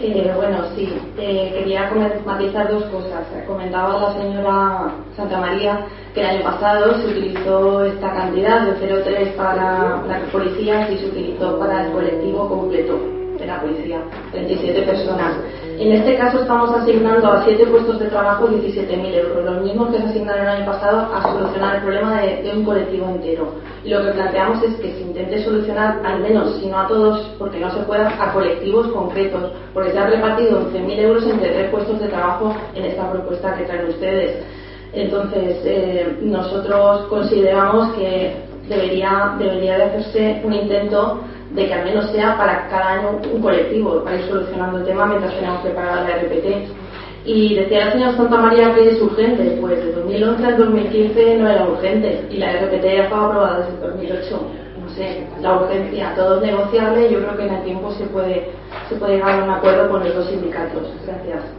Bueno, sí, quería matizar dos cosas. Comentaba la señora Santamaría que el año pasado se utilizó esta cantidad de 0,3 para la policía y se utilizó para el colectivo completo de la policía, 37 personas. En este caso estamos asignando a 7 puestos de trabajo 17.000 euros, los mismos que se asignaron el año pasado a solucionar el problema de un colectivo entero. Y lo que planteamos es que se intente solucionar, al menos, si no a todos, porque no se pueda, a colectivos concretos, porque se han repartido 11.000 euros entre 3 puestos de trabajo en esta propuesta que traen ustedes. Entonces, nosotros consideramos que debería de hacerse un intento de que al menos sea para cada año un colectivo, para ir solucionando el tema mientras tenemos preparada la RPT. Y decía la señora Santamaría que es urgente, pues de 2011 al 2015 no era urgente y la RPT ya estaba aprobada desde 2008. No sé, la urgencia, todo es negociable y yo creo que en el tiempo se puede llegar a un acuerdo con los dos sindicatos. Gracias.